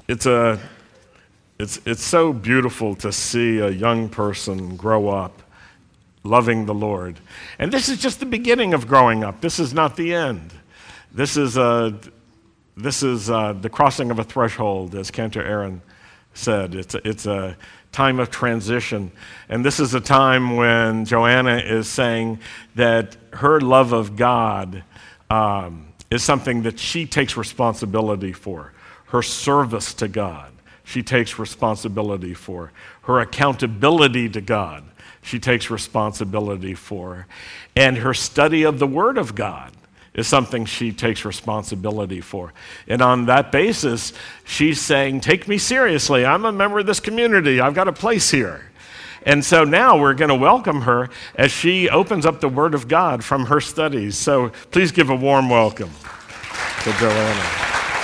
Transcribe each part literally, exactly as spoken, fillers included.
It's a, it's it's so beautiful to see a young person grow up loving the Lord. And this is just the beginning of growing up. This is not the end. This is a, this is a, the crossing of a threshold, as Cantor Aaron said. It's a, it's a time of transition. And this is a time when Joanna is saying that her love of God um, is something that she takes responsibility for. Her service to God, she takes responsibility for. Her accountability to God, she takes responsibility for. And her study of the Word of God is something she takes responsibility for. And on that basis, she's saying, take me seriously. I'm a member of this community. I've got a place here. And so now we're going to welcome her as she opens up the Word of God from her studies. So please give a warm welcome to Joanna.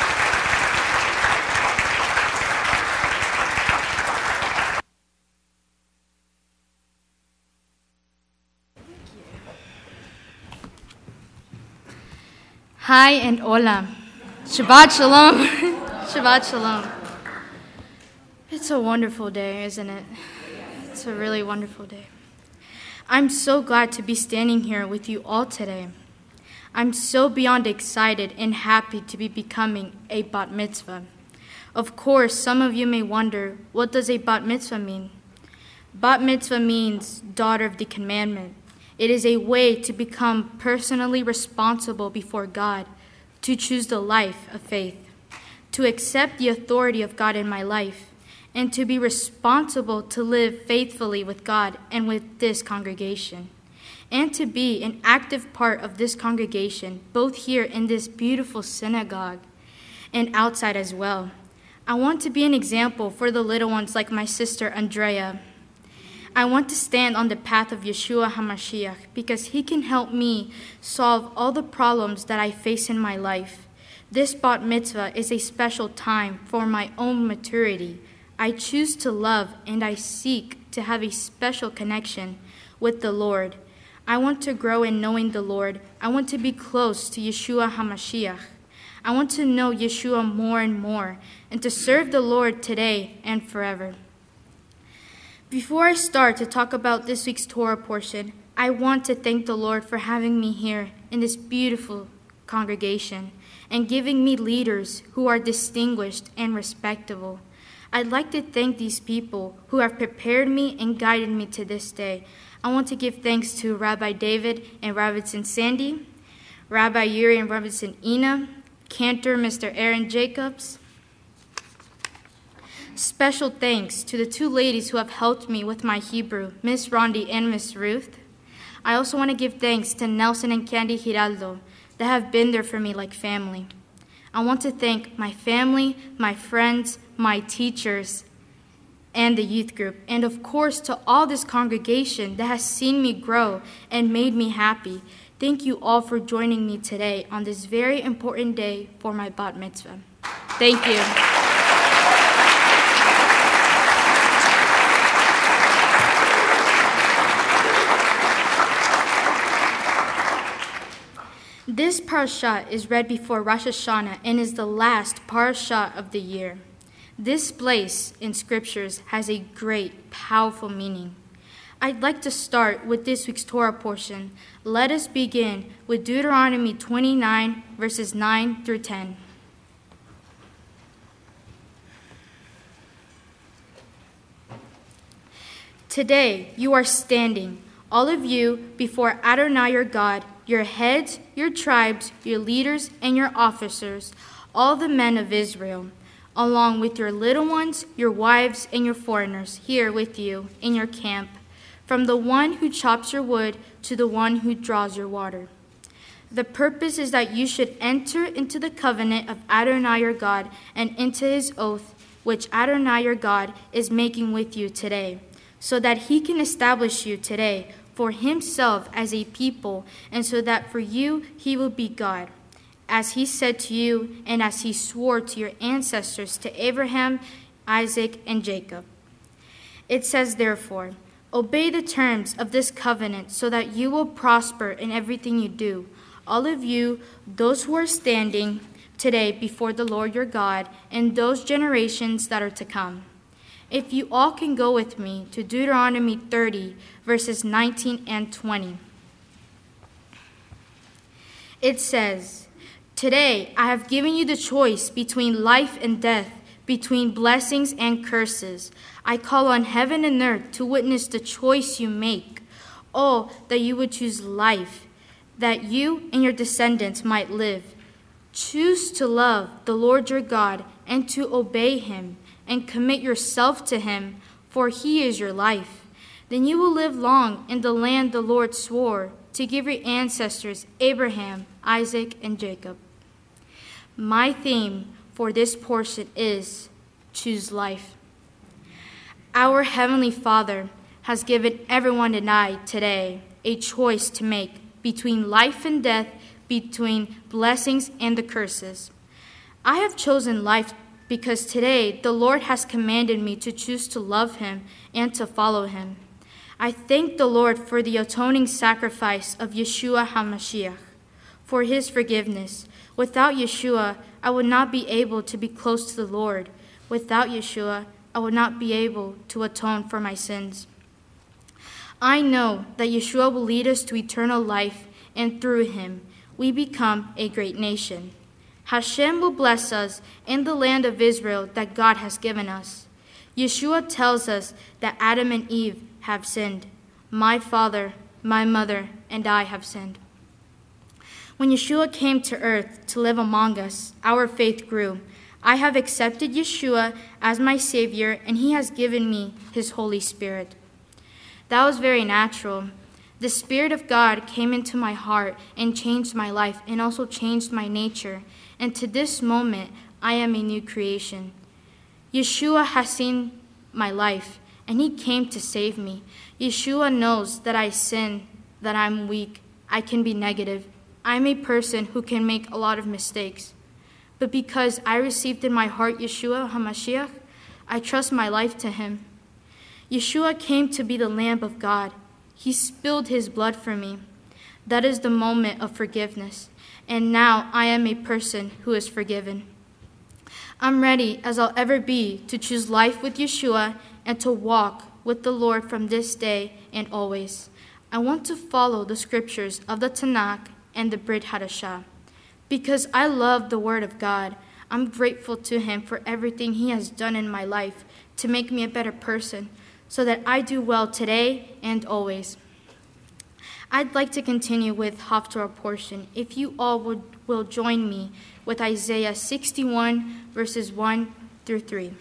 Hi and hola. Shabbat shalom. Shabbat shalom. It's a wonderful day, isn't it? It's a really wonderful day. I'm so glad to be standing here with you all today. I'm so beyond excited and happy to be becoming a bat mitzvah. Of course, some of you may wonder, what does a bat mitzvah mean? Bat mitzvah means daughter of the commandment. It is a way to become personally responsible before God, to choose the life of faith, to accept the authority of God in my life, and to be responsible to live faithfully with God and with this congregation, and to be an active part of this congregation, both here in this beautiful synagogue and outside as well. I want to be an example for the little ones like my sister Andrea. I want to stand on the path of Yeshua HaMashiach because he can help me solve all the problems that I face in my life. This bat mitzvah is a special time for my own maturity. I choose to love and I seek to have a special connection with the Lord. I want to grow in knowing the Lord. I want to be close to Yeshua HaMashiach. I want to know Yeshua more and more and to serve the Lord today and forever. Before I start to talk about this week's Torah portion, I want to thank the Lord for having me here in this beautiful congregation and giving me leaders who are distinguished and respectable. I'd like to thank these people who have prepared me and guided me to this day. I want to give thanks to Rabbi David and Robinson Sandy, Rabbi Yuri and Robinson Ina, Cantor Mister Aaron Jacobs. Special thanks to the two ladies who have helped me with my Hebrew, Miss Rondi and Miss Ruth. I also want to give thanks to Nelson and Candy Giraldo that have been there for me like family. I want to thank my family, my friends, my teachers, and the youth group, and of course to all this congregation that has seen me grow and made me happy. Thank you all for joining me today on this very important day for my bat mitzvah. Thank you. This parasha is read before Rosh Hashanah and is the last parasha of the year. This place in scriptures has a great, powerful meaning. I'd like to start with this week's Torah portion. Let us begin with Deuteronomy twenty-nine, verses nine through ten. Today you are standing, all of you, before Adonai your God, your heads, your tribes, your leaders, and your officers, all the men of Israel, along with your little ones, your wives, and your foreigners here with you in your camp, from the one who chops your wood to the one who draws your water. The purpose is that you should enter into the covenant of Adonai your God and into his oath, which Adonai your God is making with you today, so that he can establish you today for himself as a people, and so that for you he will be God, as he said to you and as he swore to your ancestors, to Abraham, Isaac, and Jacob. It says, therefore, obey the terms of this covenant so that you will prosper in everything you do. All of you, those who are standing, today before the Lord your God and those generations that are to come. If you all can go with me to Deuteronomy thirty, verses nineteen and twenty. It says, "Today I have given you the choice between life and death, between blessings and curses. I call on heaven and earth to witness the choice you make. Oh, that you would choose life, that you and your descendants might live. Choose to love the Lord your God and to obey him and commit yourself to him, for he is your life. Then you will live long in the land the Lord swore to give your ancestors Abraham, Isaac, and Jacob." My theme for this portion is choose life. Our Heavenly Father has given everyone and I today a choice to make between life and death, between blessings and the curses. I have chosen life because today the Lord has commanded me to choose to love him and to follow him. I thank the Lord for the atoning sacrifice of Yeshua HaMashiach, for his forgiveness. Without Yeshua, I would not be able to be close to the Lord. Without Yeshua, I would not be able to atone for my sins. I know that Yeshua will lead us to eternal life, and through him, we become a great nation. Hashem will bless us in the land of Israel that God has given us. Yeshua tells us that Adam and Eve have sinned. My father, my mother, and I have sinned. When Yeshua came to earth to live among us, our faith grew. I have accepted Yeshua as my Savior, and he has given me his Holy Spirit. That was very natural. The Spirit of God came into my heart and changed my life and also changed my nature. And to this moment, I am a new creation. Yeshua has seen my life, and he came to save me. Yeshua knows that I sin, that I'm weak, I can be negative. I'm a person who can make a lot of mistakes. But because I received in my heart Yeshua HaMashiach, I trust my life to him. Yeshua came to be the Lamb of God. He spilled his blood for me. That is the moment of forgiveness. And now I am a person who is forgiven. I'm ready as I'll ever be to choose life with Yeshua and to walk with the Lord from this day and always. I want to follow the scriptures of the Tanakh and the Brit Hadashah. Because I love the Word of God, I'm grateful to him for everything he has done in my life to make me a better person, so that I do well today and always. I'd like to continue with Haftarah portion. If you all would, will join me with Isaiah sixty-one, verses one through three.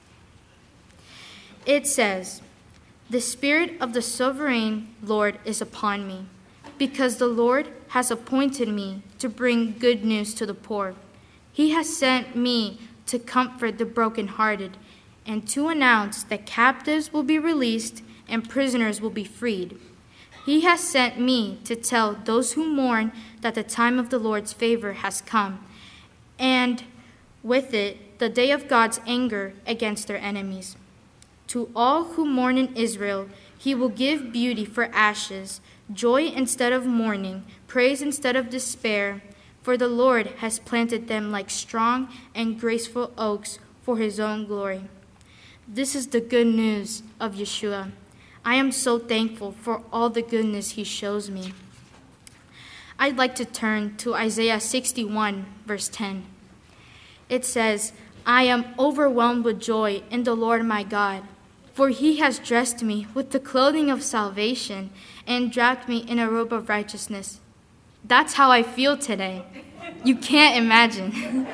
It says, "The Spirit of the Sovereign Lord is upon me, because the Lord has appointed me to bring good news to the poor. He has sent me to comfort the brokenhearted and to announce that captives will be released and prisoners will be freed. He has sent me to tell those who mourn that the time of the Lord's favor has come, and with it the day of God's anger against their enemies. To all who mourn in Israel, he will give beauty for ashes, joy instead of mourning, praise instead of despair, for the Lord has planted them like strong and graceful oaks for his own glory." This is the good news of Yeshua. I am so thankful for all the goodness he shows me. I'd like to turn to Isaiah sixty-one, verse ten. It says, "I am overwhelmed with joy in the Lord my God, for he has dressed me with the clothing of salvation and wrapped me in a robe of righteousness." That's how I feel today. You can't imagine.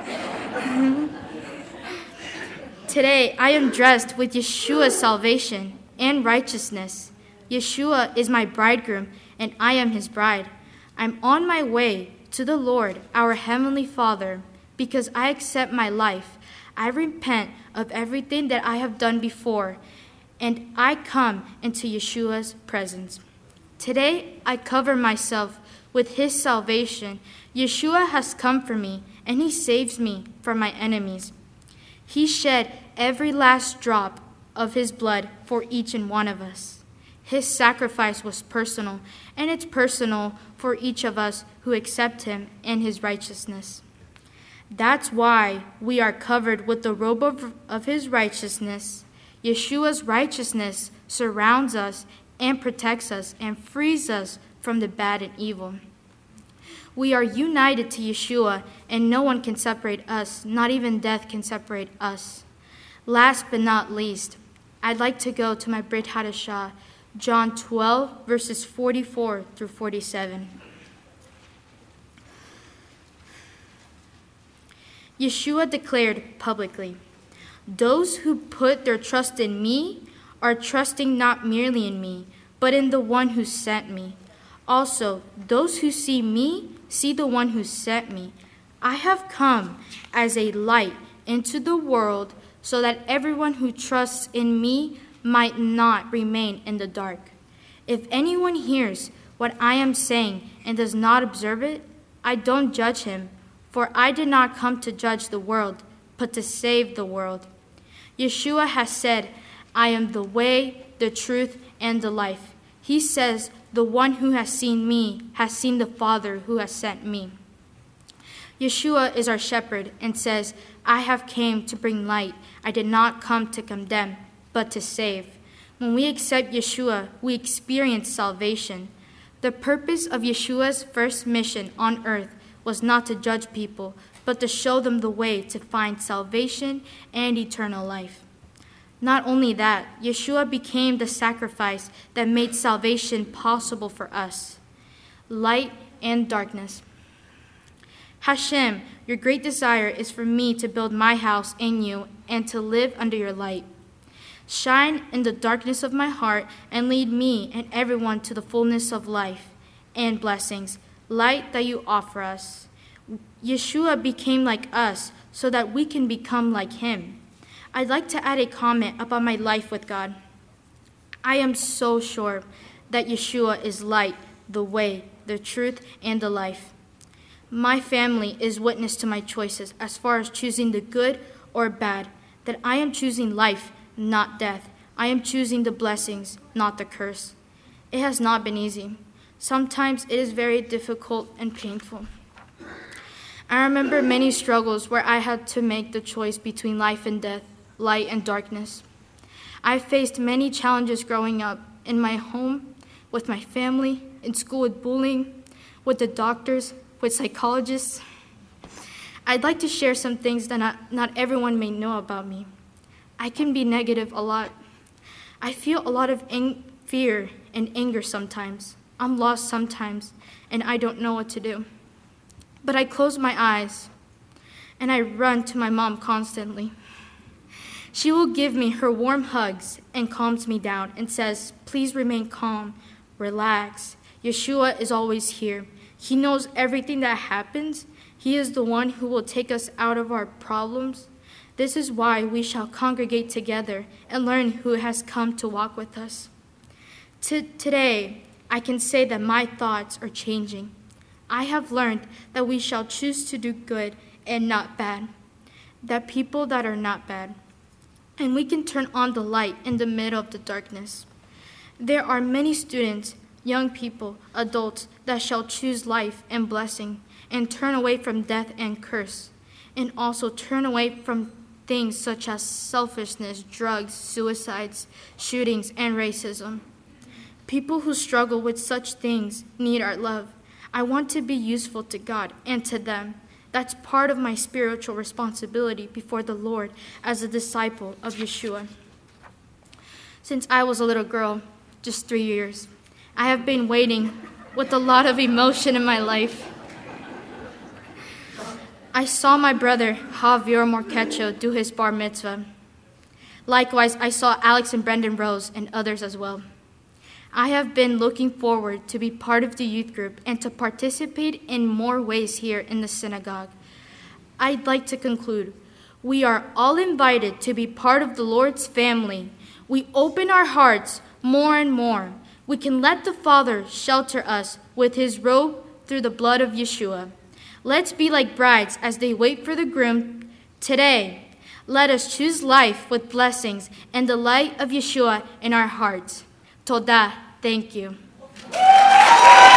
Today, I am dressed with Yeshua's salvation and righteousness. Yeshua is my bridegroom, and I am his bride. I'm on my way to the Lord, our Heavenly Father, because I accept my life. I repent of everything that I have done before, and I come into Yeshua's presence. Today, I cover myself with his salvation. Yeshua has come for me, and he saves me from my enemies. He shed every last drop of his blood for each and one of us. His sacrifice was personal, and it's personal for each of us who accept him and his righteousness. That's why we are covered with the robe of, of his righteousness. Yeshua's righteousness surrounds us and protects us and frees us from the bad and evil. We are united to Yeshua, and no one can separate us. Not even death can separate us. Last but not least, I'd like to go to my Brit Hadashah, John twelve, verses forty-four through forty-seven. Yeshua declared publicly, "Those who put their trust in me are trusting not merely in me, but in the one who sent me. Also, those who see me see the one who sent me. I have come as a light into the world so that everyone who trusts in me might not remain in the dark. If anyone hears what I am saying and does not observe it, I don't judge him, for I did not come to judge the world, but to save the world. Yeshua has said, I am the way, the truth, and the life. He says, the one who has seen me has seen the Father who has sent me. Yeshua is our shepherd and says, I have came to bring light. I did not come to condemn, but to save. When we accept Yeshua, we experience salvation. The purpose of Yeshua's first mission on earth was not to judge people, but to show them the way to find salvation and eternal life. Not only that, Yeshua became the sacrifice that made salvation possible for us, light and darkness. Hashem, your great desire is for me to build my house in you and to live under your light. Shine in the darkness of my heart and lead me and everyone to the fullness of life and blessings, light that you offer us. Yeshua became like us so that we can become like him. I'd like to add a comment about my life with God. I am so sure that Yeshua is light, the way, the truth, and the life. My family is witness to my choices as far as choosing the good or bad, that I am choosing life, not death. I am choosing the blessings, not the curse. It has not been easy. Sometimes it is very difficult and painful. I remember many struggles where I had to make the choice between life and death, light and darkness. I faced many challenges growing up in my home, with my family, in school with bullying, with the doctors, with psychologists. I'd like to share some things that not, not everyone may know about me. I can be negative a lot. I feel a lot of ang- fear and anger sometimes. I'm lost sometimes, and I don't know what to do. But I close my eyes, and I run to my mom constantly. She will give me her warm hugs and calms me down and says, please remain calm, relax. Yeshua is always here. He knows everything that happens. He is the one who will take us out of our problems. This is why we shall congregate together and learn who has come to walk with us. T- today, I can say that my thoughts are changing. I have learned that we shall choose to do good and not bad, that people that are not bad. And we can turn on the light in the middle of the darkness. There are many students, young people, adults, that shall choose life and blessing and turn away from death and curse, and also turn away from things such as selfishness, drugs, suicides, shootings, and racism. People who struggle with such things need our love. I want to be useful to God and to them. That's part of my spiritual responsibility before the Lord as a disciple of Yeshua. Since I was a little girl, just three years, I have been waiting with a lot of emotion in my life. I saw my brother, Javier Morquecho, do his bar mitzvah. Likewise, I saw Alex and Brendan Rose and others as well. I have been looking forward to be part of the youth group and to participate in more ways here in the synagogue. I'd like to conclude. We are all invited to be part of the Lord's family. We open our hearts more and more. We can let the Father shelter us with his robe through the blood of Yeshua. Let's be like brides as they wait for the groom. Today, let us choose life with blessings and the light of Yeshua in our hearts. Todah, thank you.